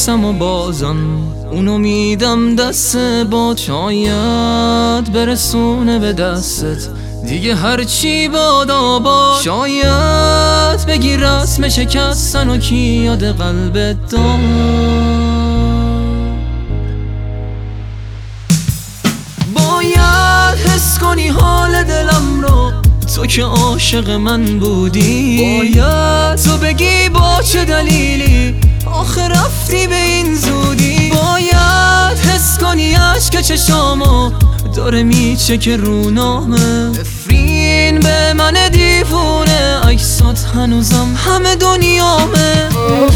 میرسم و بازم اونو میدم دست باد، شاید برسونه به دستت دیگه هرچی باد آباد. شاید بگی رسم شکستن و کی یاد قلبت داد. باید حس کنی حال دلم رو، تو که عاشق من بودی. باید تو بگی با چه دلیلی آخه رفتی به این زودی. باید حس کنی عشق چشامو داره میچکه رو نامه. بفرین به من دیوونه، عکسات هنوزم همه دنیامه.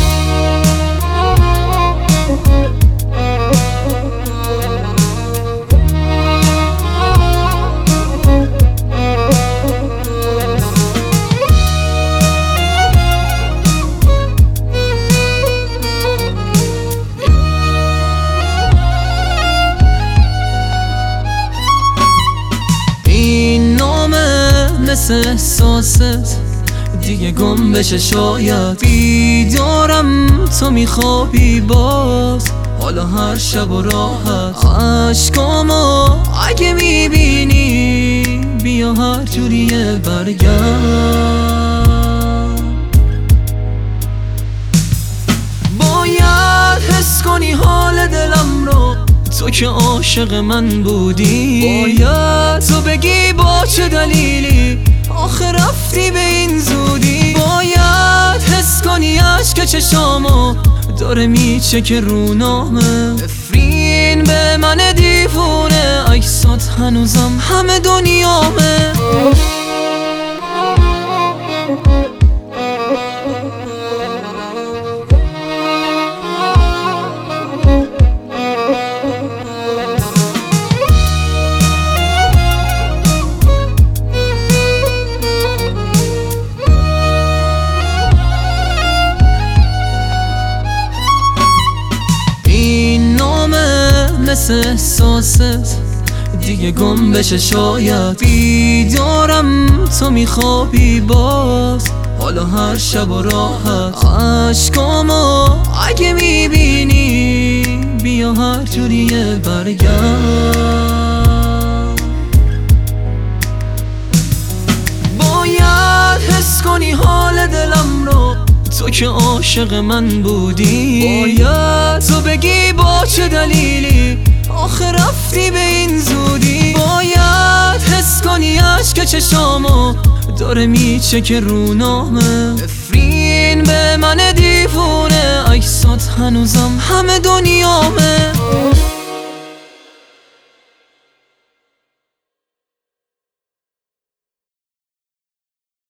مثل احساست دیگه گم بشه، شاید بیدارم تو میخوابی باز. حالا هر شب و راحت عشقامو اگه میبینی بیا هر جوریه برگرد. باید حس کنی حال دلم رو، تو که عاشق من بودی. باید تو بگی با چه دلیلی آخه رفتی به این زودی. باید حس کنی عشق چشامو داره میچکه رو نامه. بفرین به من دیوونه، عکسات هنوزم همه دنیامه. مثل احساست دیگه گم بشه، شاید بیدارم تو میخوابی باز. حالا هر شب و راحت عشقامو اگه میبینی بیا هر جوریه برگرد. باید حس کنی حال دلم رو، تو که عاشق من بودی. باید تو بگی با چه دلیلی آخه رفتی به این زودی. باید حس کنی عشق چشامو داره میچکه رو نامه. بفرین به من دیوونه، عکسات هنوزم همه دنیامه.